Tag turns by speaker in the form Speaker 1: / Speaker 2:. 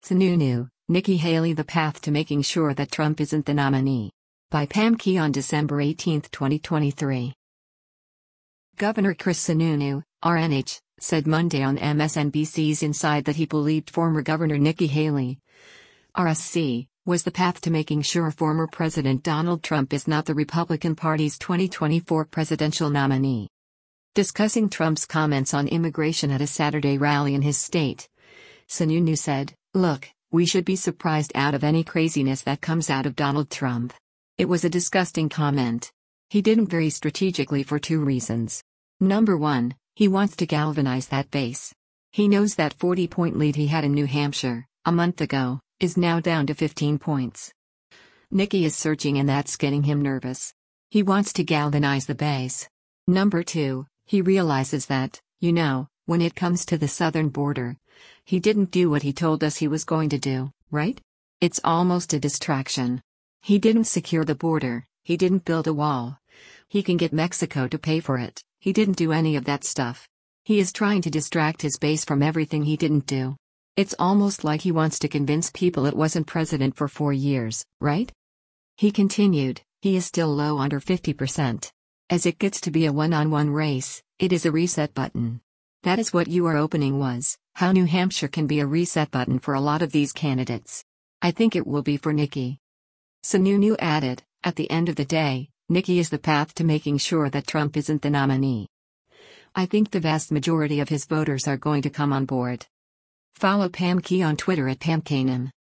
Speaker 1: Sununu, Nikki Haley: The Path to Making Sure That Trump Isn't the Nominee. By Pam Key on December 18, 2023. Governor Chris Sununu, RNH, said Monday on MSNBC's Inside that he believed former Governor Nikki Haley, RSC, was the path to making sure former President Donald Trump is not the Republican Party's 2024 presidential nominee. Discussing Trump's comments on immigration at a Saturday rally in his state, Sununu said, "Look, we should be surprised out of any craziness that comes out of Donald Trump. It was a disgusting comment. He didn't very strategically for two reasons. Number one, he wants to galvanize that base. He knows that 40-point lead he had in New Hampshire, a month ago, is now down to 15 points. Nikki is surging and that's getting him nervous. He wants to galvanize the base. Number two, he realizes that, when it comes to the southern border, he didn't do what he told us he was going to do, right? It's almost a distraction. He didn't secure the border, he didn't build a wall. He can get Mexico to pay for it, he didn't do any of that stuff. He is trying to distract his base from everything he didn't do. It's almost like he wants to convince people it wasn't president for 4 years, right?" He continued, "He is still low under 50%. As it gets to be a one-on-one race, it is a reset button. That is what your opening was, how New Hampshire can be a reset button for a lot of these candidates. I think it will be for Nikki." Sununu added, "At the end of the day, Nikki is the path to making sure that Trump isn't the nominee. I think the vast majority of his voters are going to come on board." Follow Pam Key on Twitter at PamKanem.